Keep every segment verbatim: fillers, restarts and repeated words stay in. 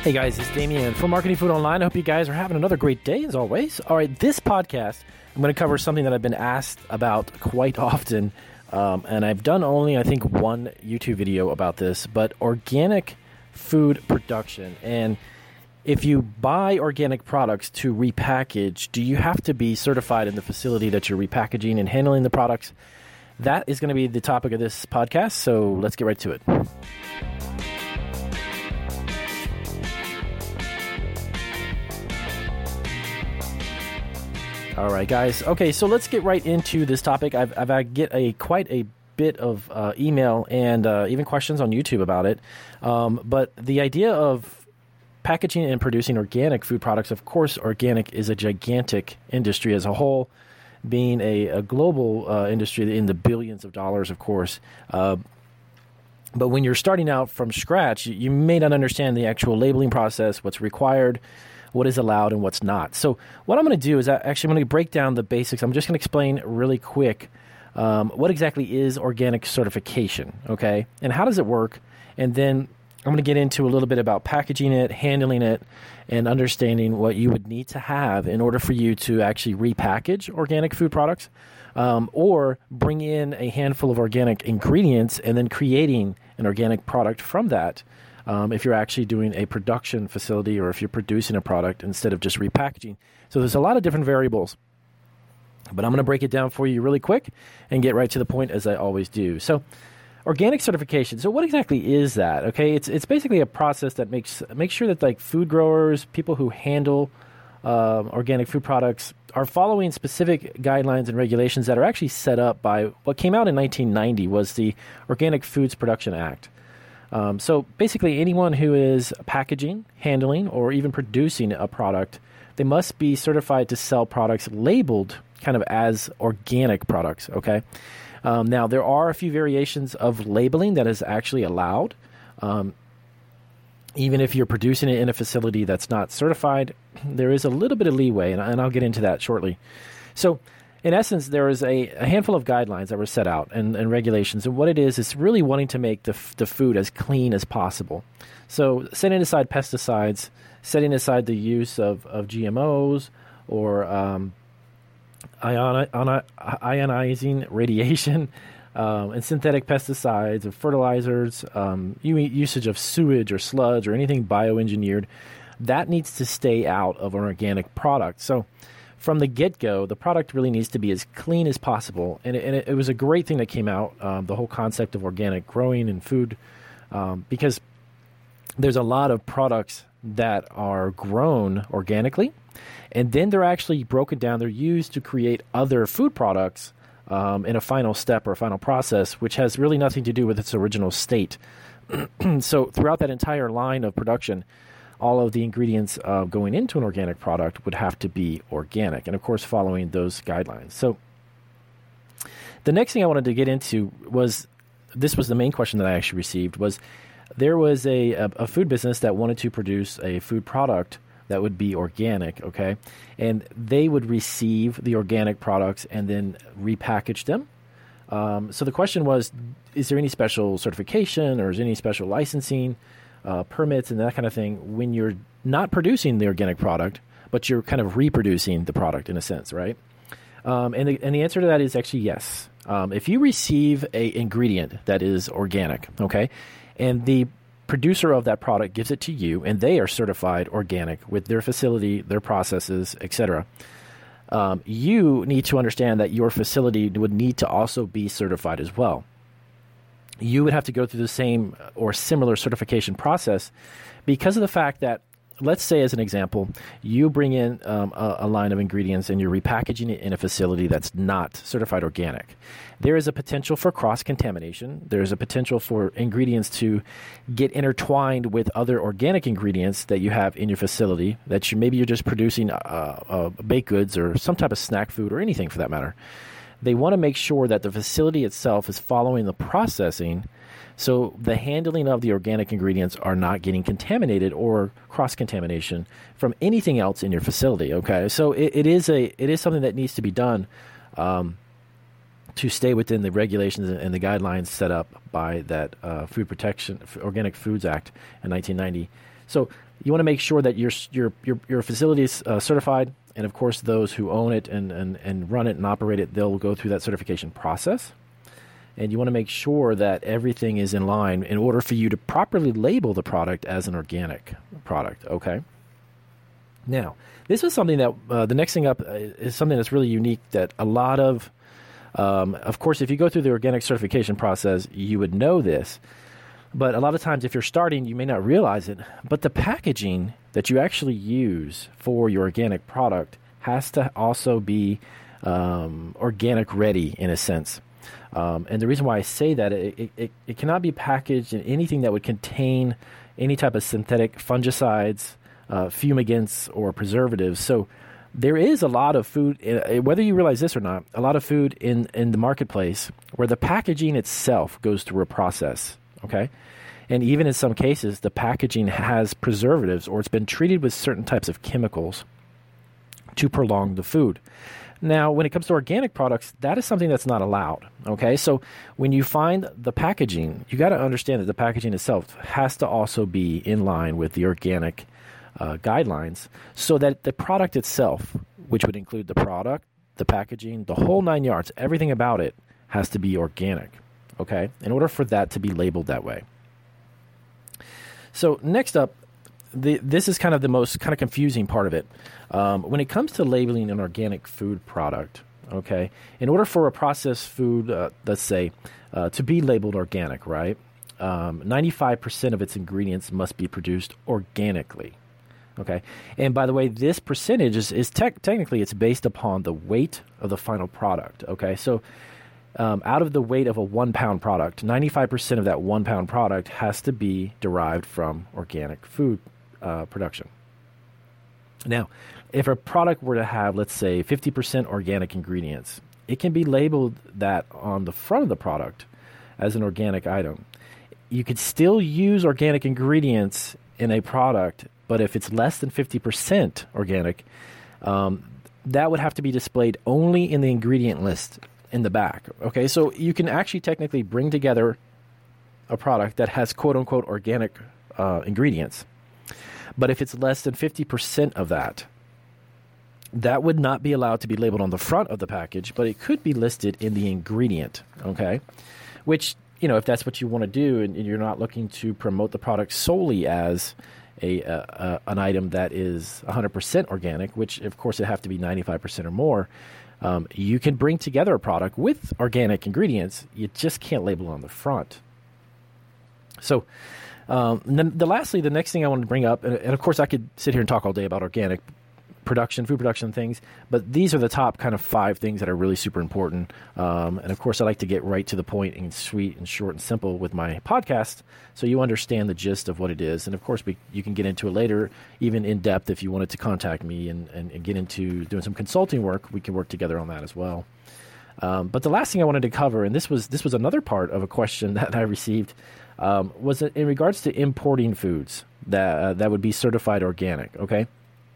Hey guys, it's Damien from Marketing Food Online. I hope you guys are having another great day as always. All right, this podcast, I'm going to cover something that I've been asked about quite often. Um, and I've done only, I think, one YouTube video about this, but organic food production. And if you buy organic products to repackage, do you have to be certified in the facility that you're repackaging and handling the products? That is going to be the topic of this podcast, so let's get right to it. All right, guys. Okay, so let's get right into this topic. I've, I've I get a quite a bit of uh, email and uh, even questions on YouTube about it. Um, but the idea of packaging and producing organic food products, of course, organic is a gigantic industry as a whole, being a, a global uh, industry in the billions of dollars, of course. Uh, but when you're starting out from scratch, you, you may not understand the actual labeling process, what's required, what is allowed and what's not. So what I'm going to do is I actually I'm going to break down the basics. I'm just going to explain really quick um, what exactly is organic certification, okay, and how does it work, and then I'm going to get into a little bit about packaging it, handling it, and understanding what you would need to have in order for you to actually repackage organic food products um, or bring in a handful of organic ingredients and then creating an organic product from that. Um, if you're actually doing a production facility or if you're producing a product instead of just repackaging. So there's a lot of different variables, but I'm going to break it down for you really quick and get right to the point as I always do. So organic certification. So what exactly is that? Okay, it's it's basically a process that makes makes sure that like food growers, people who handle uh, organic food products are following specific guidelines and regulations that are actually set up by what came out in nineteen ninety was the Organic Foods Production Act. Um, so basically anyone who is packaging, handling, or even producing a product, they must be certified to sell products labeled kind of as organic products, okay? Um, now, there are a few variations of labeling that is actually allowed. Um, even if you're producing it in a facility that's not certified, there is a little bit of leeway, and, and I'll get into that shortly. So in essence, there is a, a handful of guidelines that were set out and, and regulations. And what it is, is really wanting to make the, f- the food as clean as possible. So setting aside pesticides, setting aside the use of, of G M Os or um, ioni- ioni- ionizing radiation um, and synthetic pesticides or fertilizers, um, usage of sewage or sludge or anything bioengineered, that needs to stay out of an organic product. So from the get-go, the product really needs to be as clean as possible. And it, and it, it was a great thing that came out, um, the whole concept of organic growing and food, um, because there's a lot of products that are grown organically, and then they're actually broken down. They're used to create other food products um, in a final step or a final process, which has really nothing to do with its original state. So throughout that entire line of production, all of the ingredients uh, going into an organic product would have to be organic, and of course following those guidelines. So the next thing I wanted to get into was, this was the main question that I actually received, was there was a, a, a food business that wanted to produce a food product that would be organic, okay? And they would receive the organic products and then repackage them. Um, so the question was, is there any special certification or is there any special licensing Uh, permits and that kind of thing when you're not producing the organic product, but you're kind of reproducing the product in a sense, right? Um, and, the, and the answer to that is actually yes. Um, if you receive a ingredient that is organic, okay, and the producer of that product gives it to you and they are certified organic with their facility, their processes, et cetera, um, you need to understand that your facility would need to also be certified as well. You would have to go through the same or similar certification process because of the fact that, let's say as an example, you bring in um, a, a line of ingredients and you're repackaging it in a facility that's not certified organic. There is a potential for cross-contamination. There is a potential for ingredients to get intertwined with other organic ingredients that you have in your facility that you maybe you're just producing uh, uh, baked goods or some type of snack food or anything for that matter. They want to make sure that the facility itself is following the processing so the handling of the organic ingredients are not getting contaminated or cross-contamination from anything else in your facility, okay? So it, it is a it is something that needs to be done um, to stay within the regulations and the guidelines set up by that uh, Food Protection, Organic Foods Act in nineteen ninety. So you want to make sure that your your your, your facility is uh, certified, and of course those who own it and, and, and run it and operate it, they'll go through that certification process. And you want to make sure that everything is in line in order for you to properly label the product as an organic product, okay? Now, this is something that, uh, the next thing up is something that's really unique that a lot of, um, of course, if you go through the organic certification process, you would know this. But a lot of times if you're starting, you may not realize it. But the packaging that you actually use for your organic product has to also be um, organic ready in a sense. Um, and the reason why I say that, it, it, it cannot be packaged in anything that would contain any type of synthetic fungicides, uh, fumigants, or preservatives. So there is a lot of food, uh, whether you realize this or not, a lot of food in, in the marketplace where the packaging itself goes through a process, okay? And even in some cases, the packaging has preservatives or it's been treated with certain types of chemicals to prolong the food. Now, when it comes to organic products, that is something that's not allowed, okay? So when you find the packaging, you got to understand that the packaging itself has to also be in line with the organic uh, guidelines so that the product itself, which would include the product, the packaging, the whole nine yards, everything about it has to be organic, okay? In order for that to be labeled that way. So next up, The, this is kind of the most kind of confusing part of it. Um, when it comes to labeling an organic food product, okay, in order for a processed food, uh, let's say, uh, to be labeled organic, right, um, ninety-five percent of its ingredients must be produced organically, okay? And by the way, this percentage is, is te- technically it's based upon the weight of the final product, okay? So um, out of the weight of a one-pound product, ninety-five percent of that one-pound product has to be derived from organic food Uh, production. Now, if a product were to have, let's say, fifty percent organic ingredients, it can be labeled that on the front of the product as an organic item. You could still use organic ingredients in a product, but if it's less than fifty percent organic, um, that would have to be displayed only in the ingredient list in the back. Okay, so you can actually technically bring together a product that has quote-unquote organic uh, ingredients. But if it's less than fifty percent of that, that would not be allowed to be labeled on the front of the package, but it could be listed in the ingredient, okay? Which, you know, if that's what you want to do and you're not looking to promote the product solely as a, a, a an item that is one hundred percent organic, which, of course, it have to be ninety-five percent or more, um, you can bring together a product with organic ingredients. You just can't label it on the front. So... Um, and then the lastly, the next thing I wanted to bring up, and, and of course I could sit here and talk all day about organic production, food production things, but these are the top kind of five things that are really super important. Um, and of course I like to get right to the point and sweet and short and simple with my podcast so you understand the gist of what it is. And of course we, you can get into it later, even in depth if you wanted to contact me and, and, and get into doing some consulting work. We can work together on that as well. Um, but the last thing I wanted to cover, and this was this was another part of a question that I received, um, was in regards to importing foods that uh, that would be certified organic. Okay,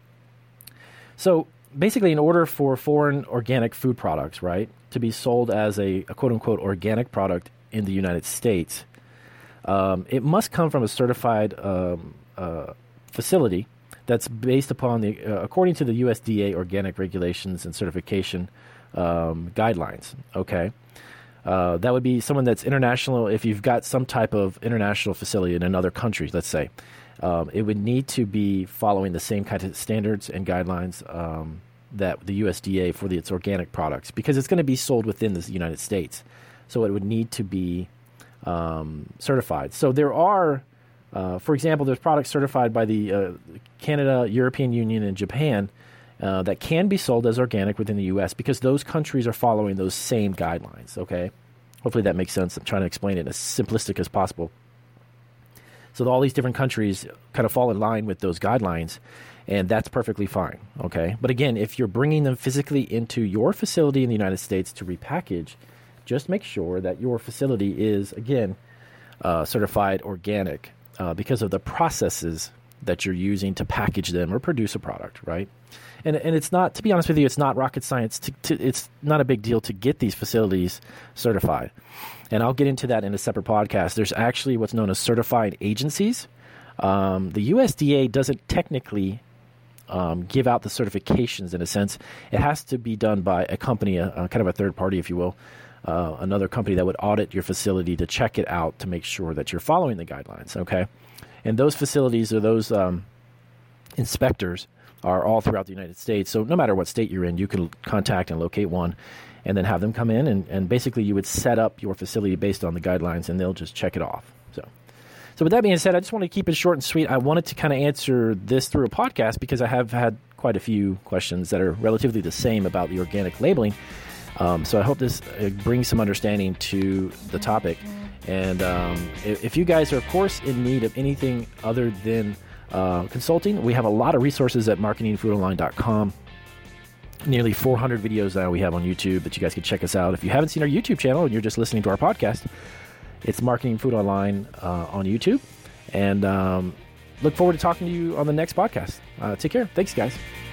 so basically, in order for foreign organic food products, right, to be sold as a, a quote unquote organic product in the United States, um, it must come from a certified um, uh, facility that's based upon the uh, according to the U S D A organic regulations and certification Um, guidelines, okay? Uh, that would be someone that's international. If you've got some type of international facility in another country, let's say, um, it would need to be following the same kind of standards and guidelines um, that the U S D A for the, its organic products, because it's going to be sold within the United States. So it would need to be um, certified. So there are, uh, for example, there's products certified by the uh, Canada, European Union, and Japan Uh, that can be sold as organic within the U S because those countries are following those same guidelines, okay? Hopefully that makes sense. I'm trying to explain it as simplistic as possible. So all these different countries kind of fall in line with those guidelines, and that's perfectly fine, okay? But again, if you're bringing them physically into your facility in the United States to repackage, just make sure that your facility is, again, uh, certified organic uh, because of the processes that you're using to package them or produce a product, right? And and it's not, to be honest with you, it's not rocket science. To, to, it's not a big deal to get these facilities certified. And I'll get into that in a separate podcast. There's actually what's known as certified agencies Um, the U S D A doesn't technically um, give out the certifications in a sense. It has to be done by a company, a, a kind of a third party, if you will, uh, another company that would audit your facility to check it out to make sure that you're following the guidelines, okay? And those facilities or those um, inspectors are all throughout the United States. So no matter what state you're in, you can contact and locate one and then have them come in. And, and basically you would set up your facility based on the guidelines and they'll just check it off. So so with that being said, I just want to keep it short and sweet. I wanted to kind of answer this through a podcast because I have had quite a few questions that are relatively the same about the organic labeling. Um, so I hope this uh, brings some understanding to the topic. And um, if, if you guys are, of course, in need of anything other than uh, consulting, we have a lot of resources at marketing food online dot com. Nearly four hundred videos now we have on YouTube that you guys can check us out. If you haven't seen our YouTube channel and you're just listening to our podcast, it's Marketing Food Online uh, on YouTube. And um, look forward to talking to you on the next podcast. Uh, take care. Thanks, guys.